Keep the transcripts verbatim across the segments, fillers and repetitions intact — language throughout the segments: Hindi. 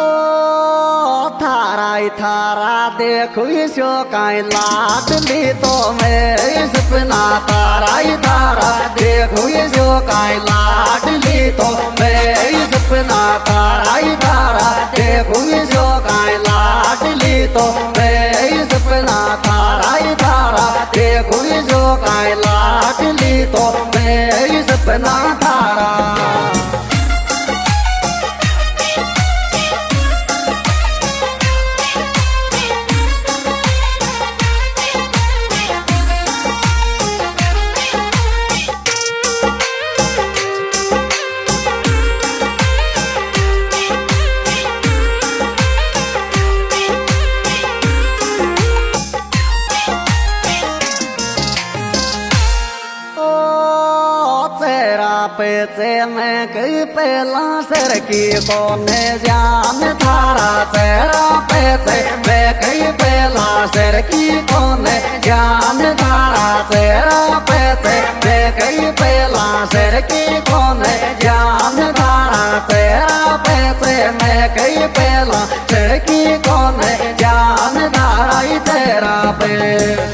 ओ थाराई थारा देखो इसो काई लाडली तो मेरे सपना थाराई थारा देखो इसो काई लाडली तो मेरे सपना थाराई थारा देखो इसो काई लाडली तो मेरे सपना थाराई थारा देखो इसो काई लाडली तो मेरे सपना थारा पैसे में कई पहला सर की कोने जान थारा तेरा पैसे में कई पहला सर की कोने जान थारा तेरा पैसे में कई पहला सर की कोने जान थारा तेरा पैसे में कई पहला सर की कोने जान थारा तेरा पे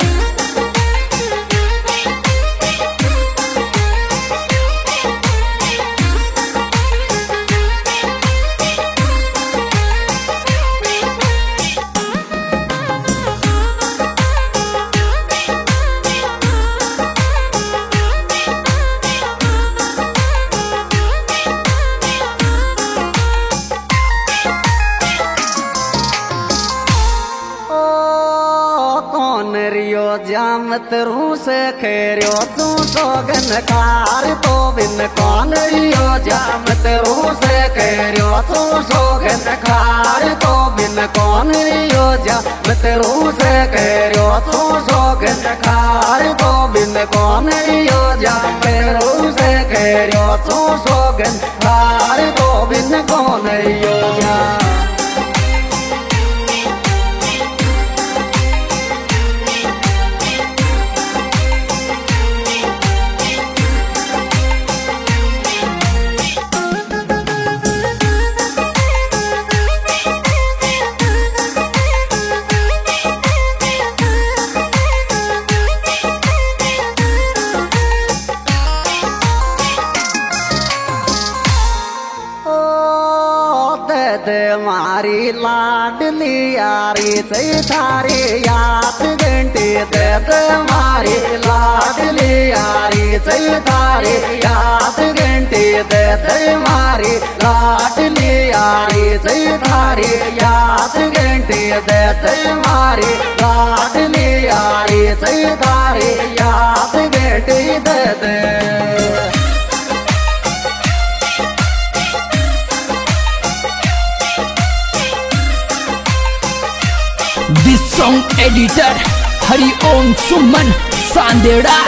जामत रू से खेरियो तू सोगन कार तो बिन कौन रियो जामत रू से खेरियो तू सोगन कार तो बिन कौन रियो जामत रू से खेरियो तू सोगन कार तो बिन कौन रियो जामत रू से खेरियो तू सोगन कार तो बिन कौन रियो जा दे मारी लाडली यारी से थारी याद घंटी दे दे मारी लाडली यारी से थारी याद घंटी दे दे मारी लाडली यारी से थारी याद घंटी दे दे मारी लाडली यारी से थारी याद घंटी दे दे This song editor Hari Om Suman Sandera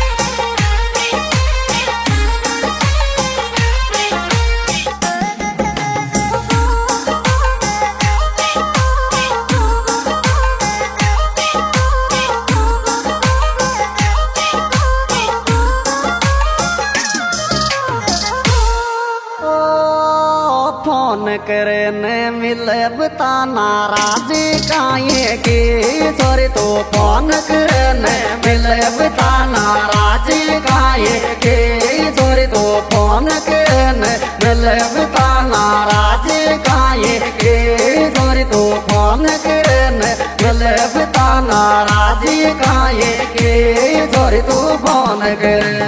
phone करे ने मिले बता नाराजी काये की सॉरी तो फोन करे ने मिले बता नाराजी काये की सॉरी तो फोन करे ने मिले बता नाराजी काये की सॉरी तो फोन करे ने मिले बता नाराजी काये की सॉरी तो फोन करे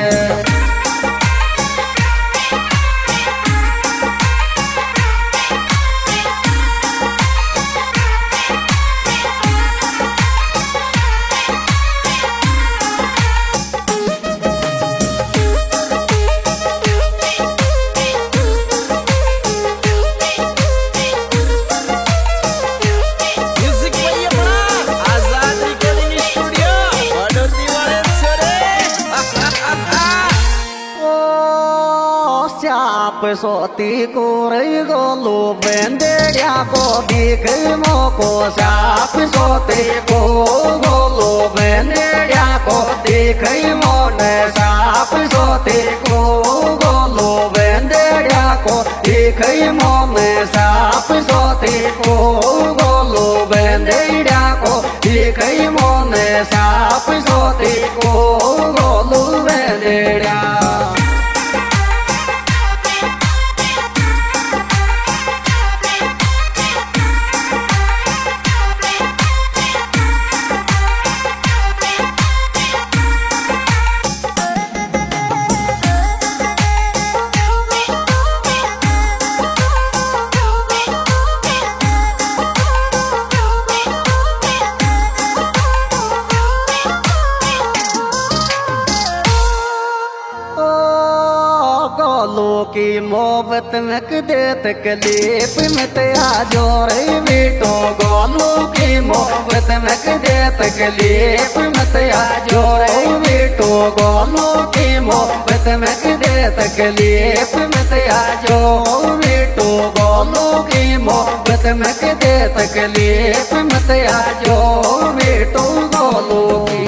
आप सोती को रही गोलू बेंदेड़िया को दिख मोको साप सोती को गोलू बेंदेड़िया को दिख मोने साप सोती को गोलू बेंदेड़िया को दिखई मोने साप सोती को गोलू बेंदेड़ा को दिखई मोने साप सोती को गोलू बेंदेड़ा गोलू की मोहब्बत में कदे तकलीफ में तेरा जोर बेटो गोलू की मोहब्बत में कदे तकलीफ में तेरा जोर बेटो गोलू की मोहब्बत में कदे तकलीफ में तेरा जो बेटो गोलू की मोहब्बत में कदे तकलीफ में तेरा जो बेटो गोलू की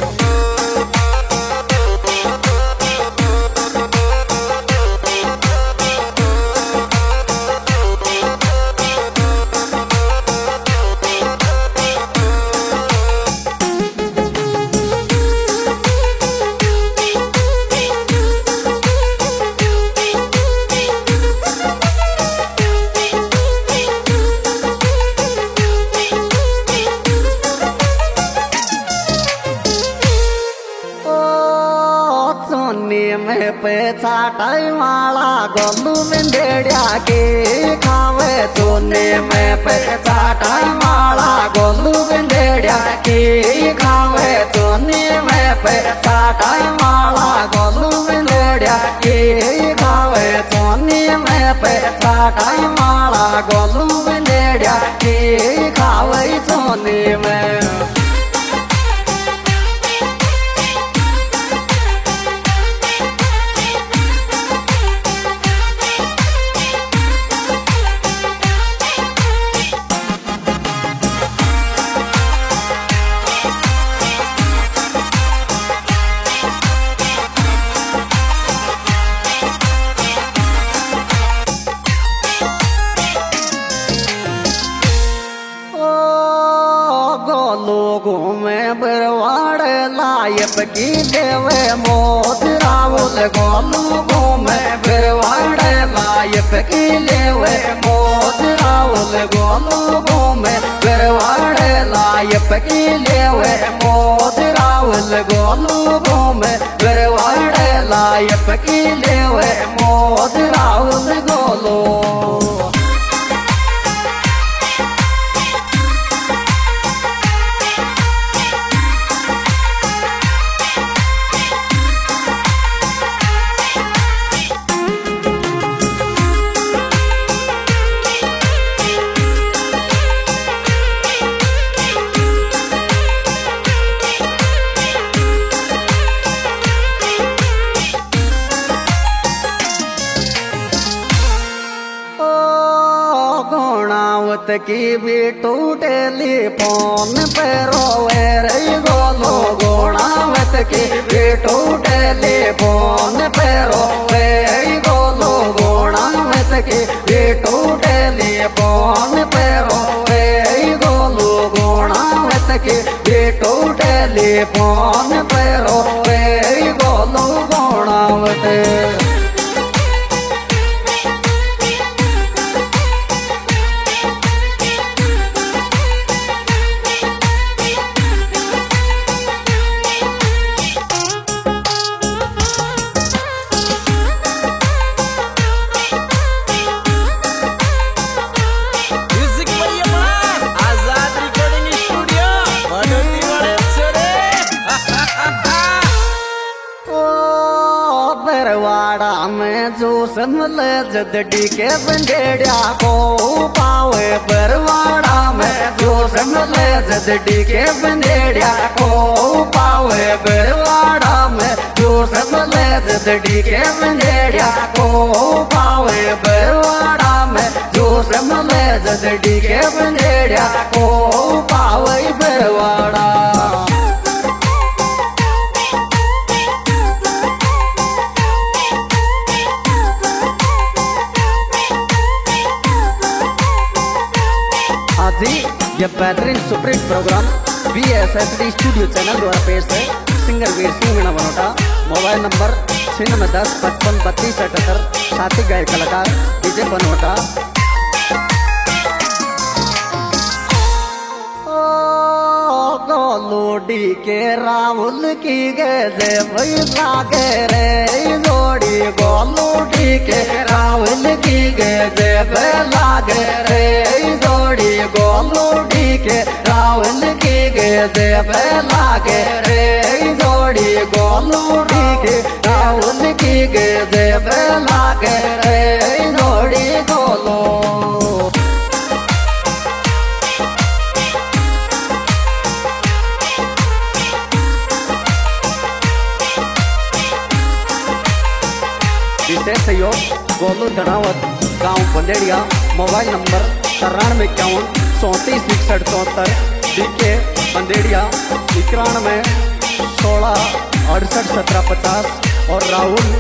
में पे चाटाई माला गोलू बेंदेड़ा के खावे सोने में पे चाटाई माला गोलू बेंदेड़ा के खावे सोने में पे चाटाई माला गोलू बेंदेड़ा के खावे सोने में पे चाटाई माला गोलू बेंदेड़ा के खावे सोने में लोगों में बरवाड़ लायब की देवे मोद रावल गोलू में बरवाड़ लायब की लेवे मोद रावल गोलू में बरवाड़ लायब की लेवे मोद रावल गोलू में बरवाड़ लायब की लेवे मोद रावल गोलू की भी टूटेली फोन पे रोवे रे गोलू गोणावत की भी टूटेली फोन पे रोवे गोलू गोणावत की भी टूटेली फोन पे रोवे गोलू गोणावत की भी टूटेली फोन पे रोवे गोलू गोणावत बरवाड़ा में जो समल जदडी के बंदेड़ा को पावे बरवाड़ा में जो समल जदडी के बंदेड़ा को पावे बरवाड़ा में जो समल जदडी के बंदेड़ा को पावे बरवाड़ा में जो समल जदडी के बंदेड़ा को पावे बरवाड़ा जी ये बेहतरीन superhit programme B S S D studio channel द्वारा पेश है। Singer Veer Singh Meena Banota. Mobile number छियानवे दस पचपन बत्तीस अठहत्तर। साथी गायक कलाकार डीजे बनोटा। लोडी के राहुल की गजे वही लागे रे जोड़ी गोलूडी के राहुल की गजे लागे रे जोड़ी गोलूडी के राहुल की गजे लागे रे जोड़ी गोलूडी के राहुल की गजे लागे रे जोड़ी गोलो। विशेष सहयोग गोलू धनावत गांव बंदेड़िया। मोबाइल नंबर तिरानवे इक्यावन चौंतीस इकसठ चौहत्तर। डीके बंदेड़िया इक्यानवे सोलह अड़सठ सत्रह पचास। और राहुल